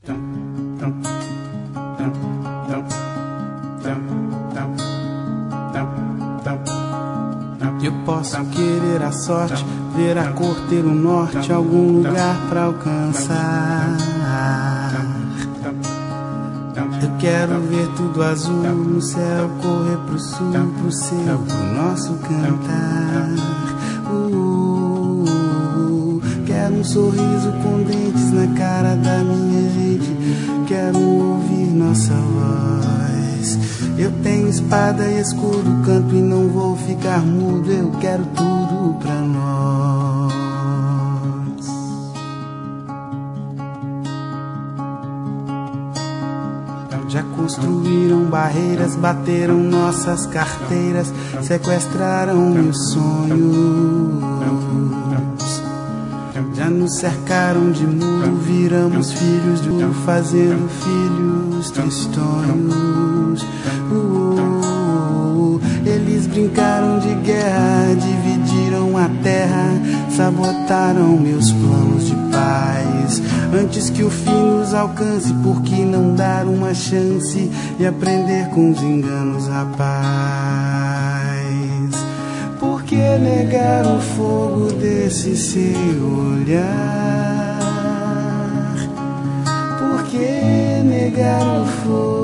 Eu posso querer a sorte, ver a cor, ter um norte, algum lugar pra alcançar. Eu quero ver tudo azul no céu, correr pro sul, pro céu, pro nosso cantar. Quero um sorriso com dentes na cara da minha gente, quero ouvir nossa voz. Eu tenho espada e escudo, canto e não vou ficar mudo, eu quero tudo pra nós. Já construíram barreiras, bateram nossas carteiras, sequestraram meus sonhos. Já nos cercaram de muro, viramos filhos de muro, fazendo filhos tristonhos. Eles brincaram de guerra, dividiram a terra, sabotaram meus planos de paz. Antes que o fim nos alcance, por que não dar uma chance e aprender com os enganos, rapaz? Por que negar o fogo desse seu olhar? Por que negar o fogo